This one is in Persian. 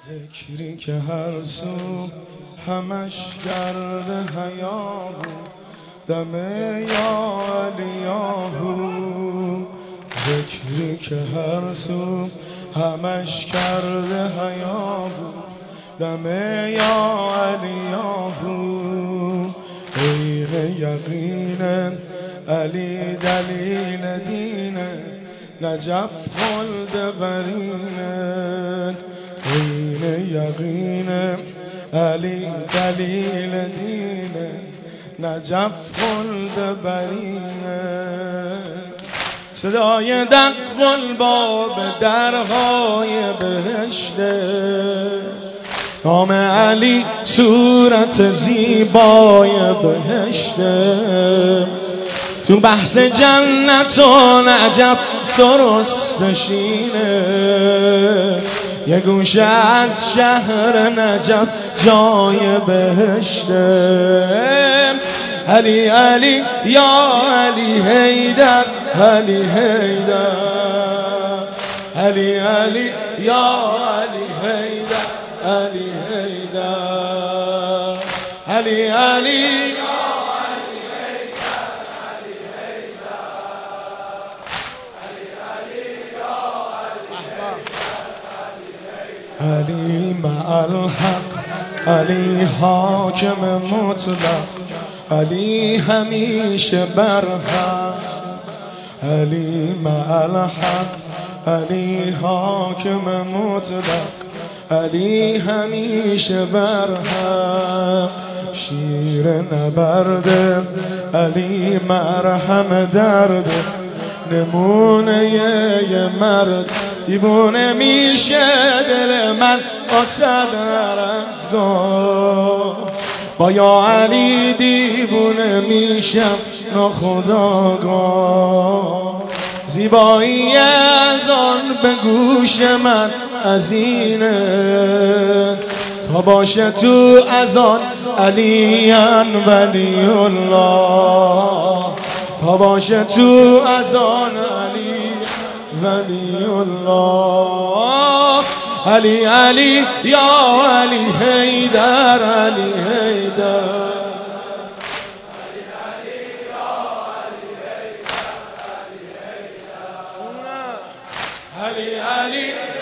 ذکری که هر سو همش گرد حیا بود، دم یا علیاهو. ذکری که هر سو همش کرده حیا بود، دم یا علیاهو. غیر یقین علی دلیل دینه، نجف خلد برینه. غیر یقین علی دلیل دینه، نجف خلد برینه. صدای دق الباب درهای بهشته، نام علی صورت زیبای بهشته. تو بحث جنت و نجف درست نشینه، یه گوشه از شهر نجف جای بهشته. علی علی یا علی حیدر، علی حیدر، علی علی یا علی حیدر، علی حیدر، علی علی علی مع الحق، علی حاکم مطلق، علی همیشه برحق. علی مع الحق، علی حاکم مطلق، علی همیشه برحق. شیر نبرده علی مرهم درد، نمونه یه مرد دیوونه میشه دل من آسد رزگاه. با یا علی دیوونه میشم ناخداگاه. زیبایی از آن به گوش من از اینه، تا باشه تو از آن علی ولی الله. تا باشه تو از آن علی ولی الله. علی علی یا علی حیدر، علی حیدر، علی علی یا علی حیدر، علی حیدر، علی علی